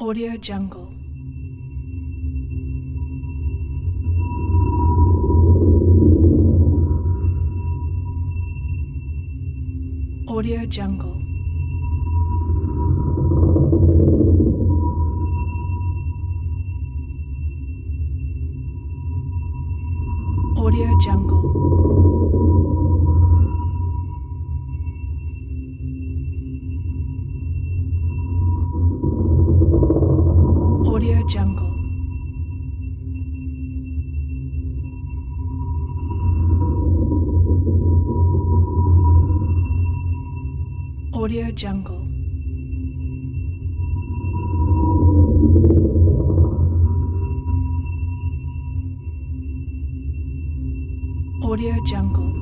Audio Jungle. Audio Jungle. Audio Jungle. Audio Jungle. Audio Jungle. Audio Jungle.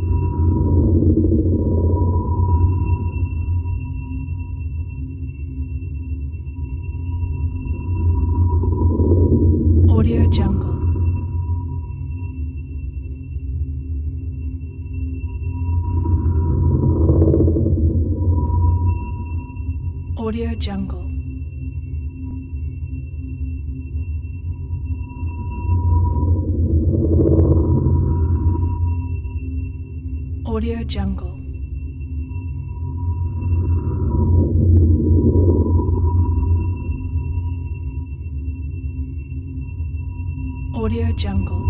Audio Jungle. Audio Jungle. Audio Jungle. Audio Jungle.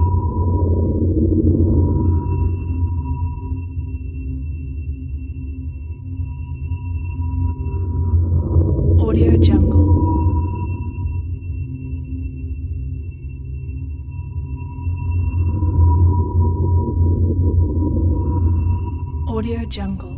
Audio Jungle. Audio Jungle.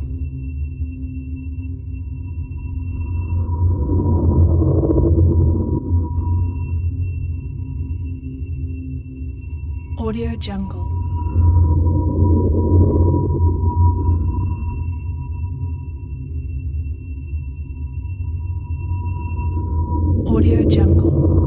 Audio Jungle. Audio Jungle.